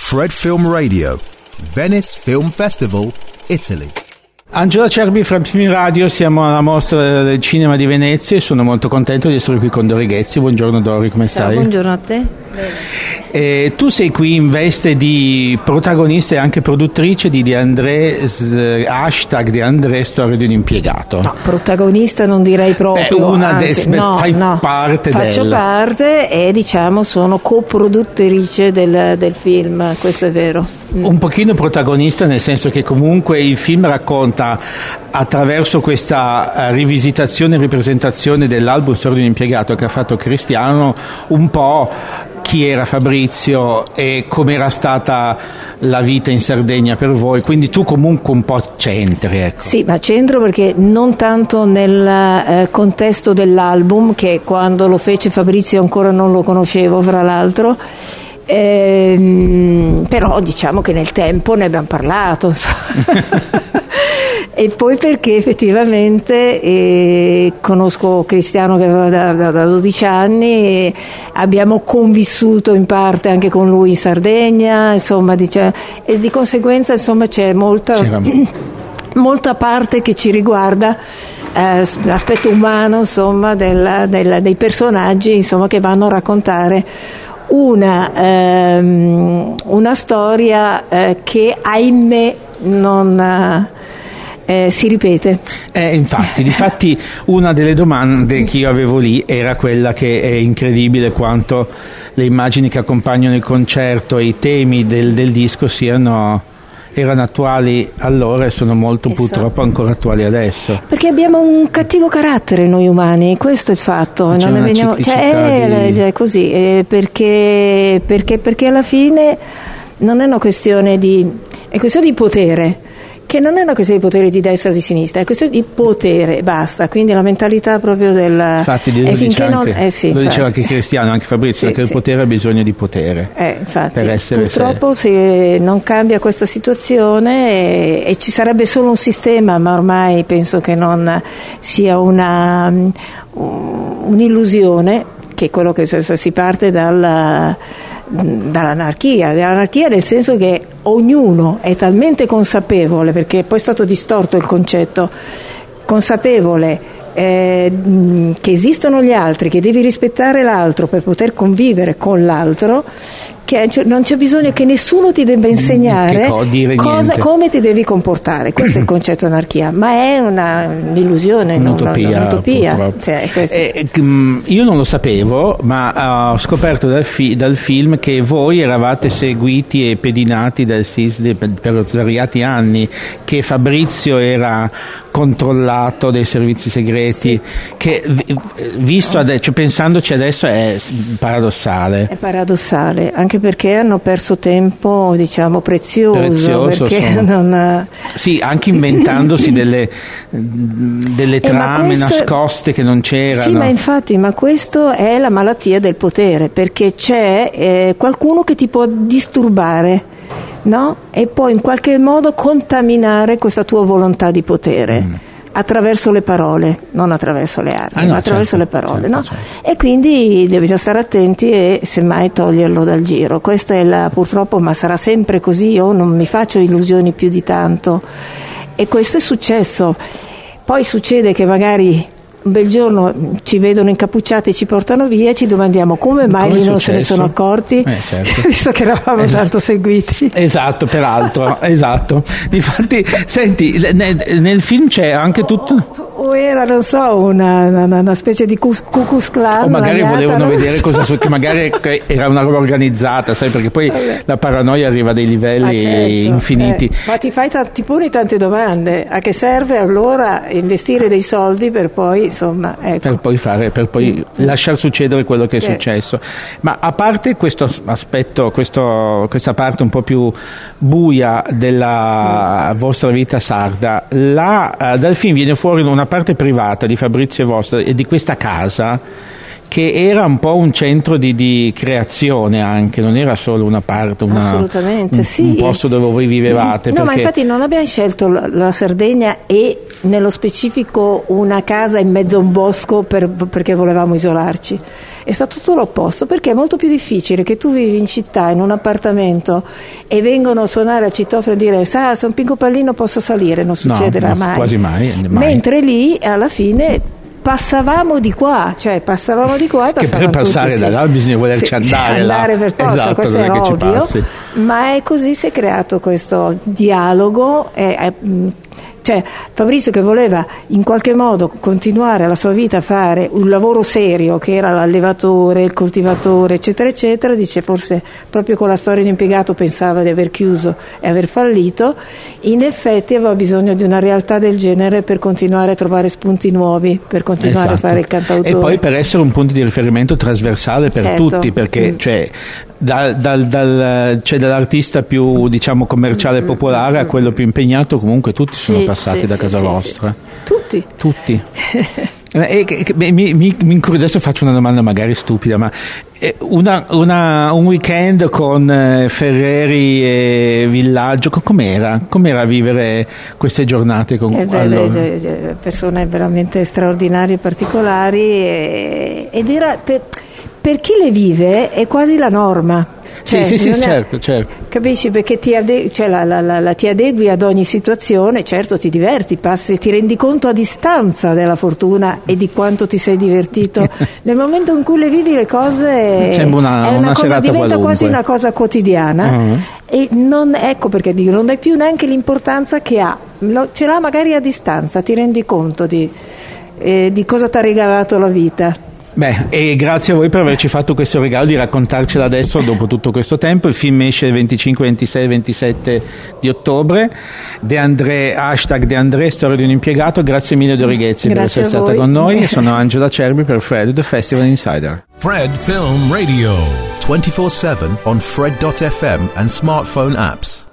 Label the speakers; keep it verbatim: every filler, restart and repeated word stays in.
Speaker 1: Fred Film Radio, Venice Film Festival, Italy.
Speaker 2: Angela Cerbi, Fred Film Radio, siamo alla mostra del cinema di Venezia e sono molto contento di essere qui con Dori Ghezzi. Buongiorno Dori, come stai?
Speaker 3: Ciao, buongiorno a te.
Speaker 2: Eh, tu sei qui in veste di protagonista e anche produttrice di, di André, hashtag di André, storia di un impiegato.
Speaker 3: No, protagonista non direi proprio.
Speaker 2: Beh, una
Speaker 3: anzi,
Speaker 2: de-
Speaker 3: no,
Speaker 2: fai
Speaker 3: no.
Speaker 2: parte
Speaker 3: Faccio
Speaker 2: del...
Speaker 3: parte e diciamo sono coproduttrice del, del film, questo è vero.
Speaker 2: Un pochino protagonista, nel senso che comunque il film racconta, attraverso questa rivisitazione e ripresentazione dell'album Storia di un impiegato che ha fatto Cristiano, un po' chi era Fabrizio e com'era stata la vita in Sardegna per voi, quindi tu comunque un po' c'entri, ecco.
Speaker 3: Sì, ma c'entro perché non tanto nel eh, contesto dell'album, che quando lo fece Fabrizio ancora non lo conoscevo, fra l'altro. Ehm, però diciamo che nel tempo ne abbiamo parlato e poi perché effettivamente eh, conosco Cristiano che aveva da, da, da dodici anni e abbiamo convissuto in parte anche con lui in Sardegna, insomma, dice, e di conseguenza insomma c'è molta molta parte che ci riguarda, eh, l'aspetto umano insomma della, della, dei personaggi insomma che vanno a raccontare una, ehm, una storia eh, che ahimè non eh, si ripete.
Speaker 2: Eh, infatti, difatti una delle domande che io avevo lì era quella che è incredibile quanto le immagini che accompagnano il concerto e i temi del, del disco siano erano attuali allora e sono molto purtroppo ancora attuali adesso.
Speaker 3: Perché abbiamo un cattivo carattere noi umani, questo è il fatto.
Speaker 2: C'è
Speaker 3: non
Speaker 2: una
Speaker 3: ne veniamo, cioè, è,
Speaker 2: di...
Speaker 3: è così, è perché, perché, perché alla fine non è una questione di, è questione di potere, che non è una questione di potere di destra o di sinistra, è questione di potere, basta. Quindi la mentalità proprio del...
Speaker 2: Infatti lo, dice anche, non, eh sì, lo
Speaker 3: infatti.
Speaker 2: diceva anche Cristiano, anche Fabrizio,
Speaker 3: sì,
Speaker 2: che
Speaker 3: sì.
Speaker 2: il potere ha bisogno di potere
Speaker 3: eh, infatti,
Speaker 2: per essere
Speaker 3: purtroppo
Speaker 2: se...
Speaker 3: se non cambia questa situazione e, e ci sarebbe solo un sistema, ma ormai penso che non sia una un'illusione, che è quello che si parte dal dall'anarchia, dall'anarchia nel senso che ognuno è talmente consapevole, perché poi è stato distorto il concetto, consapevole eh, che esistono gli altri, che devi rispettare l'altro per poter convivere con l'altro, che non c'è bisogno che nessuno ti debba insegnare
Speaker 2: co-
Speaker 3: cosa, come ti devi comportare. Questo è il concetto anarchia, ma è una, un'illusione,
Speaker 2: un'utopia,
Speaker 3: una, un'utopia.
Speaker 2: Cioè, eh, io non lo sapevo, ma ho scoperto dal, fi- dal film che voi eravate seguiti e pedinati dal S I S per, per svariati anni, che Fabrizio era controllato dai servizi segreti, sì. Che visto adesso, cioè, pensandoci adesso è paradossale.
Speaker 3: È paradossale, anche perché hanno perso tempo, diciamo, prezioso,
Speaker 2: prezioso
Speaker 3: perché
Speaker 2: sono...
Speaker 3: non...
Speaker 2: sì, anche inventandosi delle, delle trame eh, questo... nascoste che non c'erano.
Speaker 3: Sì, ma infatti, ma questo è la malattia del potere, perché c'è eh, qualcuno che ti può disturbare, no? E poi in qualche modo contaminare questa tua volontà di potere. Mm. Attraverso le parole, non attraverso le armi, ah, no, ma attraverso certo, le parole, certo, no? Certo. E quindi bisogna stare attenti e semmai toglierlo dal giro. Questa è la, purtroppo, ma sarà sempre così, io non mi faccio illusioni più di tanto. E questo è successo. Poi succede che magari un bel giorno ci vedono incappucciati e ci portano via e ci domandiamo come mai come lì non se ne sono accorti, eh, certo. Visto che eravamo esatto. tanto seguiti.
Speaker 2: Esatto, peraltro, esatto. Difatti, senti, nel, nel film c'è anche tutto...
Speaker 3: O era, non so, una, una, una specie di Ku Klux Klan.
Speaker 2: O magari
Speaker 3: magnata,
Speaker 2: volevano vedere so. cosa su, che magari era una roba organizzata, sai, perché poi Vabbè. la paranoia arriva a dei livelli ah, certo. infiniti.
Speaker 3: Eh, ma ti fai t- ti poni tante domande. A che serve allora investire dei soldi per poi, insomma, ecco.
Speaker 2: Per poi fare, per poi mm. lasciar succedere quello che è eh. successo. Ma a parte questo aspetto, questo, questa parte un po' più buia della mm. vostra vita sarda, la, uh, dal film viene fuori una parte privata di Fabrizio vostra e di questa casa che era un po' un centro di, di creazione anche, non era solo una parte, una,
Speaker 3: assolutamente,
Speaker 2: un,
Speaker 3: sì.
Speaker 2: un posto dove voi vivevate.
Speaker 3: No,
Speaker 2: perché...
Speaker 3: ma infatti non abbiamo scelto la, la Sardegna e nello specifico una casa in mezzo a un bosco per, perché volevamo isolarci. È stato tutto l'opposto, perché è molto più difficile che tu vivi in città, in un appartamento, e vengono a suonare al citofono e dire sa, se un pinco pallino posso salire, non succederà
Speaker 2: no, no,
Speaker 3: mai.
Speaker 2: Quasi mai, mai.
Speaker 3: Mentre lì alla fine passavamo di qua, cioè passavamo di qua e passavamo
Speaker 2: che per passare
Speaker 3: tutti,
Speaker 2: da là
Speaker 3: sì.
Speaker 2: bisogna volerci
Speaker 3: sì,
Speaker 2: andare
Speaker 3: andare
Speaker 2: là.
Speaker 3: per forza,
Speaker 2: Esatto,
Speaker 3: questo è ovvio, ma è così si è creato questo dialogo. È, è, Cioè Fabrizio, che voleva in qualche modo continuare la sua vita a fare un lavoro serio, che era l'allevatore, il coltivatore, eccetera eccetera, dice forse proprio con la storia di impiegato pensava di aver chiuso e aver fallito, in effetti aveva bisogno di una realtà del genere per continuare a trovare spunti nuovi, per continuare
Speaker 2: esatto.
Speaker 3: a fare il cantautore.
Speaker 2: E poi per essere un punto di riferimento trasversale per
Speaker 3: certo.
Speaker 2: tutti, perché mm. cioè, dal, dal, dal, cioè, dall'artista più diciamo commerciale e popolare a quello più impegnato, comunque tutti sono
Speaker 3: sì,
Speaker 2: passati
Speaker 3: sì,
Speaker 2: da
Speaker 3: sì,
Speaker 2: casa
Speaker 3: sì,
Speaker 2: vostra.
Speaker 3: Sì. Tutti.
Speaker 2: Tutti. E, che, mi, mi, mi, adesso faccio una domanda magari stupida, ma una, una, un weekend con eh, Ferreri e Villaggio, com'era? Com'era vivere queste giornate con
Speaker 3: eh beh,
Speaker 2: allora?
Speaker 3: beh, persone veramente straordinarie e particolari, e, ed era per, per chi le vive è quasi la norma. Cioè,
Speaker 2: sì, sì, sì,
Speaker 3: è,
Speaker 2: certo, certo.
Speaker 3: Capisci? Perché ti, ade- cioè la, la, la, la ti adegui ad ogni situazione, certo ti diverti, passi, ti rendi conto a distanza della fortuna e di quanto ti sei divertito. Nel momento in cui le vivi le cose
Speaker 2: sembra una,
Speaker 3: è una,
Speaker 2: una
Speaker 3: cosa, diventa
Speaker 2: qualunque.
Speaker 3: quasi una cosa quotidiana. Uh-huh. E non, ecco perché dico, non dai più neanche l'importanza che ha, Lo, ce l'ha magari a distanza, ti rendi conto di, eh, di cosa ti ha regalato la vita.
Speaker 2: Beh, e grazie a voi per averci fatto questo regalo di raccontarcela adesso dopo tutto questo tempo. Il film esce il venticinque, ventisei, ventisette di ottobre. De André, hashtag De André, storia di un impiegato. Grazie mille Dorighezzi per essere stata con noi. Sono Angela Cerbi per Fred, The Festival Insider.
Speaker 1: Fred Film Radio twenty-four seven on Fred dot f m and smartphone apps.